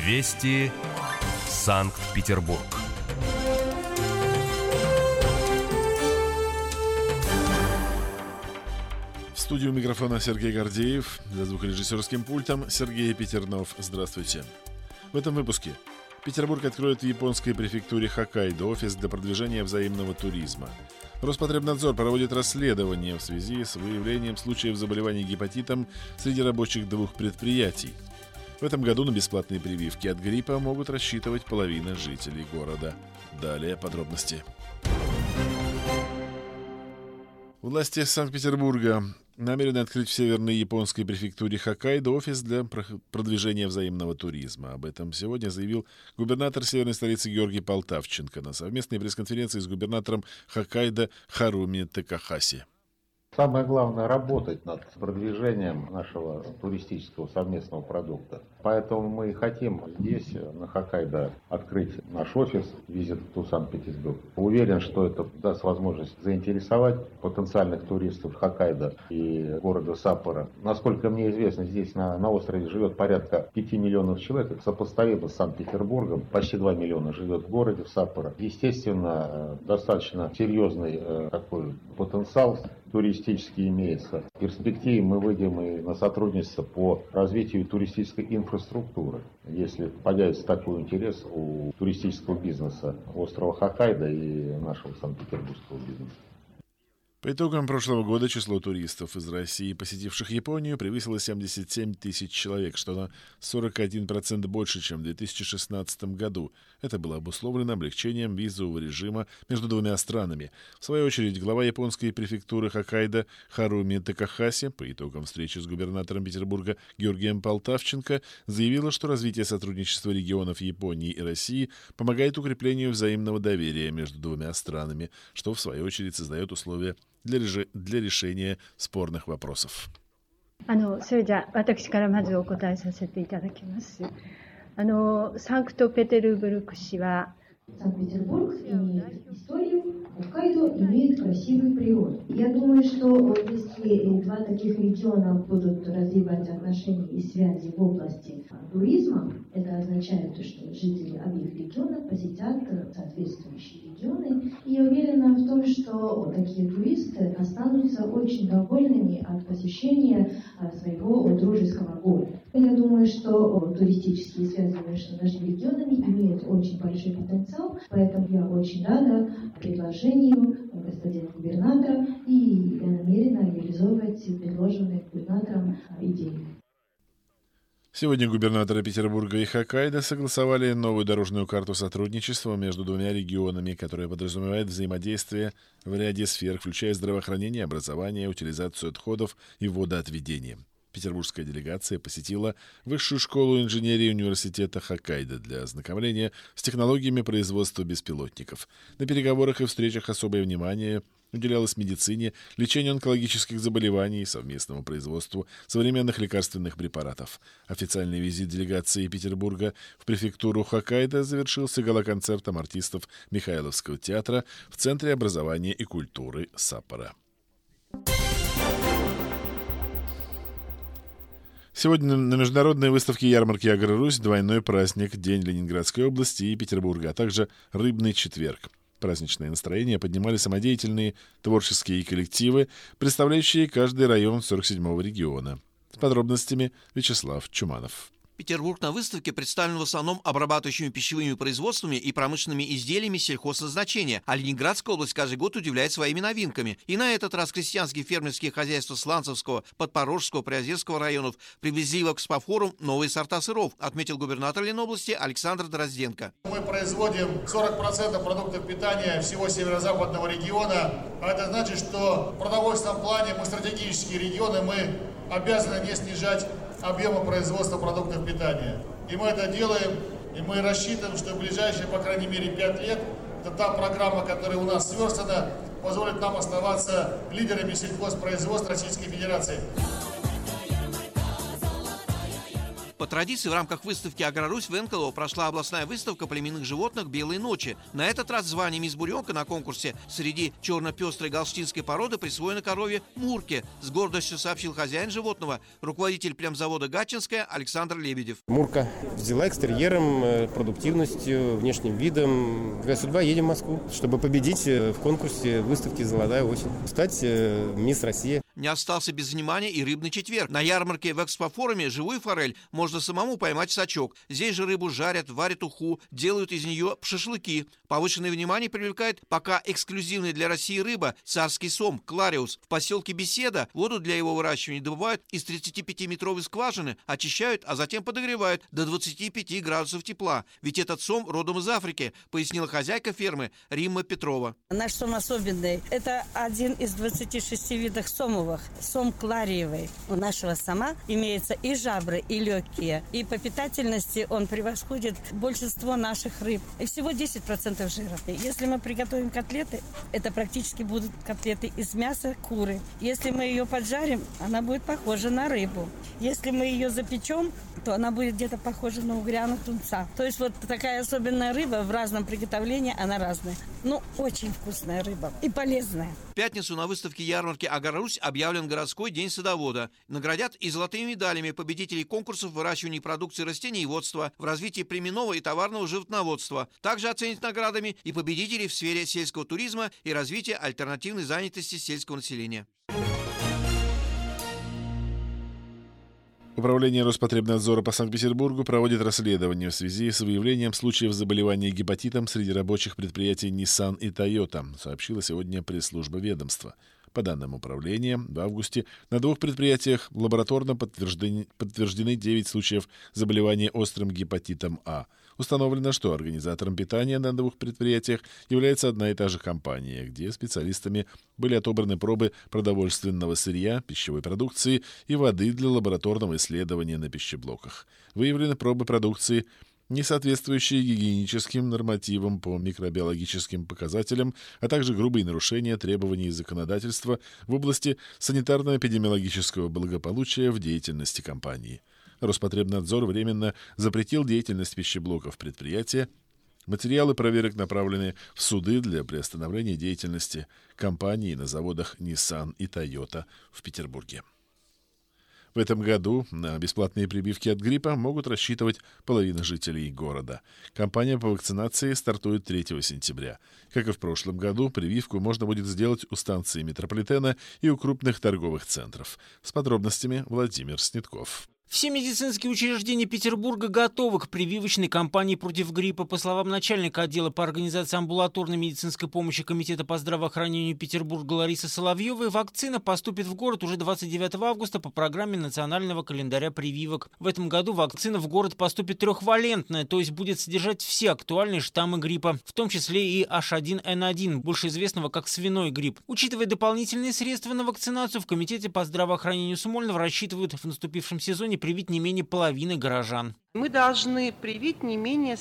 Вести Санкт-Петербург. В студию микрофона Сергей Гордеев, за звукорежиссерским пультом Сергей Петернов. Здравствуйте. В этом выпуске. Петербург откроет в японской префектуре Хоккайдо офис для продвижения взаимного туризма. Роспотребнадзор проводит расследование в связи с выявлением случаев заболеваний гепатитом среди рабочих двух предприятий. В этом году на бесплатные прививки от гриппа могут рассчитывать половина жителей города. Далее подробности. Власти Санкт-Петербурга намерены открыть в северной японской префектуре Хоккайдо офис для продвижения взаимного туризма. Об этом сегодня заявил губернатор северной столицы Георгий Полтавченко на совместной пресс-конференции с губернатором Хоккайдо Харуми Такахаси. Самое главное — работать над продвижением нашего туристического совместного продукта. Поэтому мы хотим здесь, на Хоккайдо, открыть наш офис Visit to Санкт-Петербург. Уверен, что это даст возможность заинтересовать потенциальных туристов Хоккайдо и города Саппоро. Насколько мне известно, здесь на острове живет порядка 5 миллионов человек. Это сопоставимо с Санкт-Петербургом. Почти 2 миллиона живет в городе, в Саппоро. Естественно, достаточно серьезный такой потенциал туристически имеется. В перспективе мы выйдем и на сотрудничество по развитию туристической инфраструктуры. Если появится такой интерес у туристического бизнеса острова Хоккайдо и нашего санкт-петербургского бизнеса. По итогам прошлого года число туристов из России, посетивших Японию, превысило 77 тысяч человек, что на 41% больше, чем в 2016 году. Это было обусловлено облегчением визового режима между двумя странами. В свою очередь, глава японской префектуры Хоккайдо Харуми Такахаси по итогам встречи с губернатором Петербурга Георгием Полтавченко заявила, что развитие сотрудничества регионов Японии и России помогает укреплению взаимного доверия между двумя странами, что в свою очередь создает условия для решения спорных вопросов. それじゃあ私からまずお答えさせていただきます。サンクトペテルブルク市は Санкт-Петербург имеет историю, Хоккайдо имеет красивую природу. Я думаю, что если два таких региона будут развивать отношения и связи в области туризма, это означает, что жители обеих регионов посетят соответствующие регионы. И я уверена в том, что такие туристы останутся очень довольными от посещения своего дружеского города. Я думаю, что туристические связи между нашими регионами имеют очень большой потенциал, поэтому я очень рада предложению господина губернатора, и я намерена реализовывать предложенные губернатором идеи. Сегодня губернаторы Петербурга и Хоккайдо согласовали новую дорожную карту сотрудничества между двумя регионами, которая подразумевает взаимодействие в ряде сфер, включая здравоохранение, образование, утилизацию отходов и водоотведение. Петербургская делегация посетила Высшую школу инженерии университета Хоккайдо для ознакомления с технологиями производства беспилотников. На переговорах и встречах особое внимание уделялось медицине, лечению онкологических заболеваний и совместному производству современных лекарственных препаратов. Официальный визит делегации Петербурга в префектуру Хоккайдо завершился гала-концертом артистов Михайловского театра в Центре образования и культуры Саппоро. Сегодня на международной выставке ярмарки «Агро-Русь» двойной праздник — День Ленинградской области и Петербурга, а также Рыбный четверг. Праздничное настроение поднимали самодеятельные творческие коллективы, представляющие каждый район 47-го региона. С подробностями Вячеслав Чуманов. Петербург на выставке представлен в основном обрабатывающими пищевыми производствами и промышленными изделиями сельхозназначения, а Ленинградская область каждый год удивляет своими новинками. И на этот раз крестьянские фермерские хозяйства Сланцевского, Подпорожского, Приозерского районов привезли в экспофорум новые сорта сыров, отметил губернатор Ленобласти Александр Дрозденко. Мы производим 40% продуктов питания всего северо-западного региона, а это значит, что в продовольственном плане мы стратегические регионы, мы обязаны не снижать объема производства продуктов питания. И мы это делаем, и мы рассчитываем, что в ближайшие, по крайней мере, 5 лет, это та программа, которая у нас сверстана, позволит нам оставаться лидерами сельхозпроизводства Российской Федерации. По традиции, в рамках выставки «Аграрусь» в Энкелово прошла областная выставка племенных животных «Белые ночи». На этот раз звание «Мисс Буренка» на конкурсе среди черно-пестрой галштинской породы присвоено корове Мурке. С гордостью сообщил хозяин животного, руководитель племзавода «Гатчинская» Александр Лебедев. Мурка взяла экстерьером, продуктивностью, внешним видом. Какая судьба, едем в Москву, чтобы победить в конкурсе выставки «Золотая осень», стать мисс Россия. Не остался без внимания и рыбный четверг. На ярмарке в экспофоруме живую форель можно самому поймать в сачок. Здесь же рыбу жарят, варят уху, делают из нее шашлыки. Повышенное внимание привлекает пока эксклюзивная для России рыба царский сом клариус. В поселке Беседа воду для его выращивания добывают из 35-метровой скважины, очищают, а затем подогревают до 25 градусов тепла. Ведь этот сом родом из Африки, пояснила хозяйка фермы Римма Петрова. Наш сом особенный. Это один из 26 видов сомов. Сом клариевый. У нашего сома имеются и жабры, и легкие. И по питательности он превосходит большинство наших рыб. И всего 10% жира. Если мы приготовим котлеты, это практически будут котлеты из мяса куры. Если мы ее поджарим, она будет похожа на рыбу. Если мы ее запечем, то она будет где-то похожа на угряну тунца. То есть вот такая особенная рыба в разном приготовлении, она разная. Очень вкусная рыба и полезная. В пятницу на выставке ярмарки «Аграрусь» объявлен городской день садовода. Наградят и золотыми медалями победителей конкурсов в выращивании продукции растениеводства, в развитии племенного и товарного животноводства. Также оценят наградами и победителей в сфере сельского туризма и развития альтернативной занятости сельского населения. Управление Роспотребнадзора по Санкт-Петербургу проводит расследование в связи с выявлением случаев заболевания гепатитом среди рабочих предприятий Nissan и Toyota, сообщила сегодня пресс-служба ведомства. По данным управления, в августе на 2 предприятиях лабораторно подтверждены 9 случаев заболевания острым гепатитом А. Установлено, что организатором питания на 2 предприятиях является одна и та же компания, где специалистами были отобраны пробы продовольственного сырья, пищевой продукции и воды для лабораторного исследования на пищеблоках. Выявлены пробы продукции, не соответствующие гигиеническим нормативам по микробиологическим показателям, а также грубые нарушения требований законодательства в области санитарно-эпидемиологического благополучия в деятельности компании. Роспотребнадзор временно запретил деятельность пищеблоков предприятия. Материалы проверок направлены в суды для приостановления деятельности компаний на заводах Nissan и Toyota в Петербурге. В этом году на бесплатные прививки от гриппа могут рассчитывать половина жителей города. Кампания по вакцинации стартует 3 сентября. Как и в прошлом году, прививку можно будет сделать у станции метрополитена и у крупных торговых центров. С подробностями Владимир Снетков. Все медицинские учреждения Петербурга готовы к прививочной кампании против гриппа. По словам начальника отдела по организации амбулаторной медицинской помощи Комитета по здравоохранению Петербурга Ларисы Соловьевой, вакцина поступит в город уже 29 августа по программе национального календаря прививок. В этом году вакцина в город поступит трехвалентная, то есть будет содержать все актуальные штаммы гриппа, в том числе и H1N1, больше известного как свиной грипп. Учитывая дополнительные средства на вакцинацию, в Комитете по здравоохранению Смольного рассчитывают в наступившем сезоне привить не менее половины горожан. Мы должны привить не менее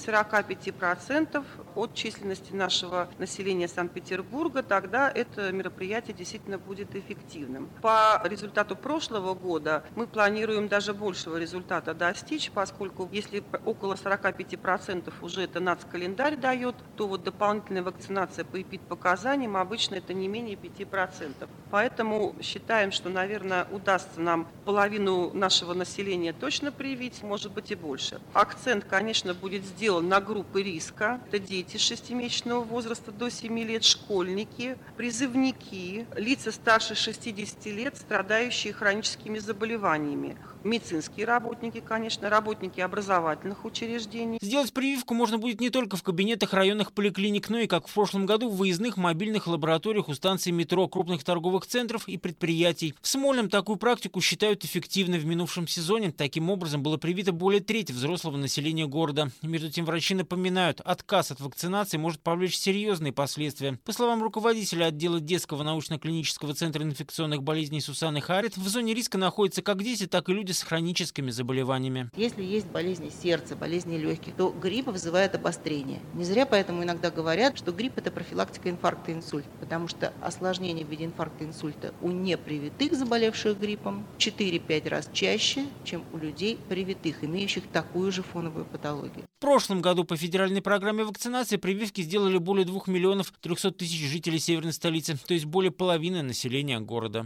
45% от численности нашего населения Санкт-Петербурга, тогда это мероприятие действительно будет эффективным. По результату прошлого года мы планируем даже большего результата достичь, поскольку если около 45% уже это нацкалендарь дает, то вот дополнительная вакцинация по эпидпоказаниям обычно это не менее 5%. Поэтому считаем, что, наверное, удастся нам половину нашего населения точно привить, может быть и больше. Акцент, конечно, будет сделан на группы риска. Это дети 6-месячного возраста до 7 лет, школьники, призывники, лица старше 60 лет, страдающие хроническими заболеваниями. Медицинские работники, конечно, работники образовательных учреждений. Сделать прививку можно будет не только в кабинетах районных поликлиник, но и, как в прошлом году, в выездных мобильных лабораториях у станций метро, крупных торговых центров и предприятий. В Смольном такую практику считают эффективной. В минувшем сезоне таким образом было привито более трети взрослого населения города. Между тем, врачи напоминают, отказ от вакцинации может повлечь серьезные последствия. По словам руководителя отдела детского научно-клинического центра инфекционных болезней Сусанны Харит, в зоне риска находятся как дети, так и люди люди с хроническими заболеваниями. Если есть болезни сердца, болезни легких, то грипп вызывает обострение. Не зря поэтому иногда говорят, что грипп – это профилактика инфаркта и инсульта, потому что осложнения в виде инфаркта и инсульта у непривитых, заболевших гриппом, 4-5 раз чаще, чем у людей привитых, имеющих такую же фоновую патологию. В прошлом году по федеральной программе вакцинации прививки сделали более 2 миллионов 300 тысяч жителей северной столицы, то есть более половины населения города.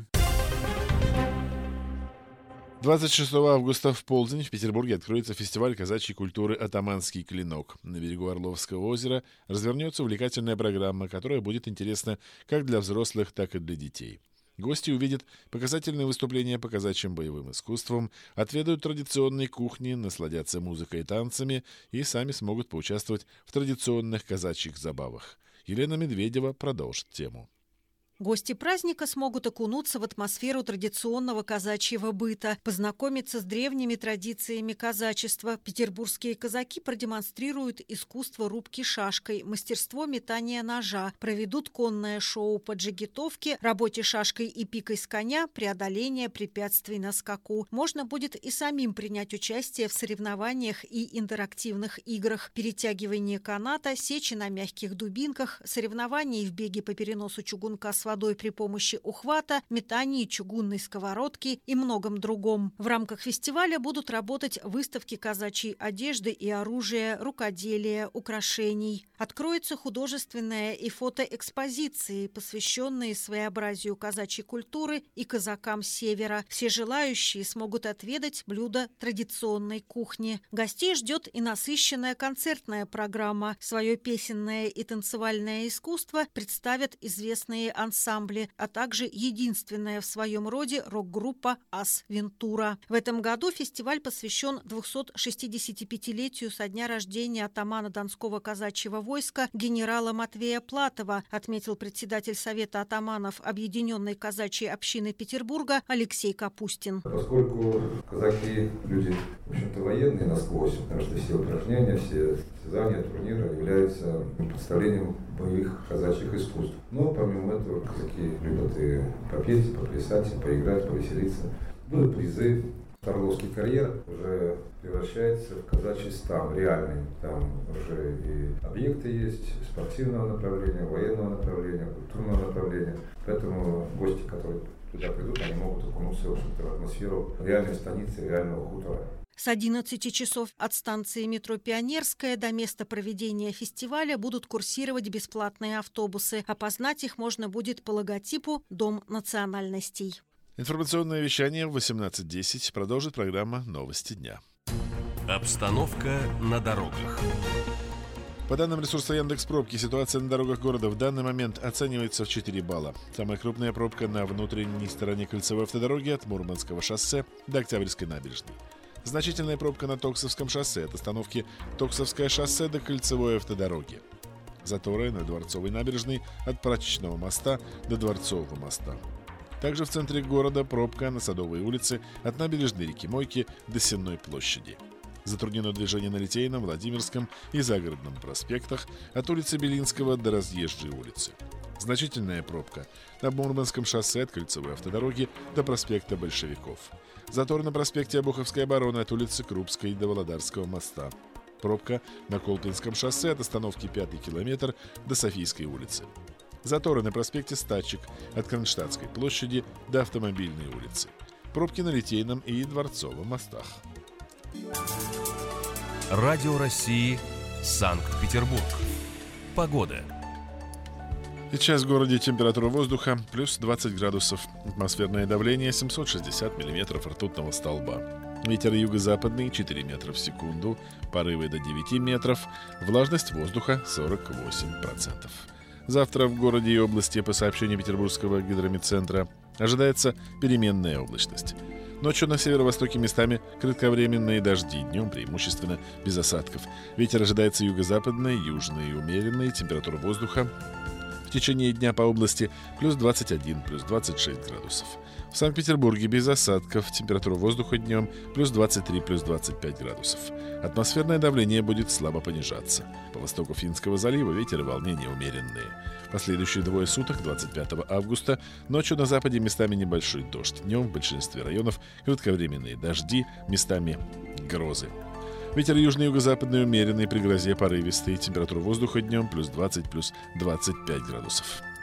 26 августа в полдень в Петербурге откроется фестиваль казачьей культуры «Атаманский клинок». На берегу Орловского озера развернется увлекательная программа, которая будет интересна как для взрослых, так и для детей. Гости увидят показательные выступления по казачьим боевым искусствам, отведают традиционной кухни, насладятся музыкой и танцами и сами смогут поучаствовать в традиционных казачьих забавах. Елена Медведева продолжит тему. Гости праздника смогут окунуться в атмосферу традиционного казачьего быта, познакомиться с древними традициями казачества. Петербургские казаки продемонстрируют искусство рубки шашкой, мастерство метания ножа, проведут конное шоу по джигитовке, работе шашкой и пикой с коня, преодоление препятствий на скаку. Можно будет и самим принять участие в соревнованиях и интерактивных играх, перетягивание каната, сечи на мягких дубинках, соревнований в беге по переносу чугунка с водой при помощи ухвата, метании чугунной сковородки и многом другом. В рамках фестиваля будут работать выставки казачьей одежды и оружия, рукоделия, украшений. Откроются художественные и фотоэкспозиции, посвященные своеобразию казачьей культуры и казакам Севера. Все желающие смогут отведать блюда традиционной кухни. Гостей ждет и насыщенная концертная программа. Свое песенное и танцевальное искусство представят известные ансамбли, а также единственная в своем роде рок-группа «Ас Вентура». В этом году фестиваль посвящен 265-летию со дня рождения атамана Донского казачьего войска генерала Матвея Платова, отметил председатель Совета атаманов Объединенной казачьей общины Петербурга Алексей Капустин. Поскольку казаки люди, в общем-то, военные насквозь, потому что все упражнения, все состязания, турниры являются представлением боевых казачьих искусств. Но помимо этого казаки любят и попеть, поплясать, поиграть, повеселиться. Будут призы. Орловский карьер уже превращается в казачий стан реальный. Там уже и объекты есть спортивного направления, военного направления, культурного направления. Поэтому гости, которые туда придут, они могут окунуться, в общем-то, в атмосферу реальной станицы, реального хутора. С 11 часов от станции метро «Пионерская» до места проведения фестиваля будут курсировать бесплатные автобусы. Опознать их можно будет по логотипу «Дом национальностей». Информационное вещание в 18:10 продолжит программа «Новости дня». Обстановка на дорогах. По данным ресурса Яндекс.Пробки, ситуация на дорогах города в данный момент оценивается в 4 балла. Самая крупная пробка на внутренней стороне кольцевой автодороги от Мурманского шоссе до Октябрьской набережной. Значительная пробка на Токсовском шоссе от остановки Токсовское шоссе до Кольцевой автодороги. Заторы на Дворцовой набережной от Прачечного моста до Дворцового моста. Также в центре города пробка на Садовой улице от набережной реки Мойки до Сенной площади. Затруднено движение на Литейном, Владимирском и Загородном проспектах от улицы Белинского до Разъезжей улицы. Значительная пробка на Мурманском шоссе от Кольцевой автодороги до проспекта Большевиков. Затор на проспекте Обуховской обороны от улицы Крупской до Володарского моста. Пробка на Колпинском шоссе от остановки 5-й километр до Софийской улицы. Заторы на проспекте Стачек от Кронштадтской площади до Автомобильной улицы. Пробки на Литейном и Дворцовом мостах. Радио России, Санкт-Петербург. Погода. Сейчас в городе температура воздуха плюс 20 градусов. Атмосферное давление 760 миллиметров ртутного столба. Ветер юго-западный 4 метра в секунду, порывы до 9 метров, влажность воздуха 48%. Завтра в городе и области, по сообщению Петербургского гидрометцентра, ожидается переменная облачность. Ночью на северо-востоке местами кратковременные дожди, днем преимущественно без осадков. Ветер ожидается юго-западный, южный и умеренный, температура воздуха в течение дня по области плюс 21, плюс 26 градусов. В Санкт-Петербурге без осадков. Температура воздуха днем плюс 23, плюс 25 градусов. Атмосферное давление будет слабо понижаться. По востоку Финского залива ветер и волнения умеренные. Последующие двое суток, 25 августа, ночью на западе местами небольшой дождь. Днем в большинстве районов кратковременные дожди, местами грозы. Ветер южный юго-западный умеренный, при грозе порывистый. Температура воздуха днем плюс 20, плюс 25 градусов.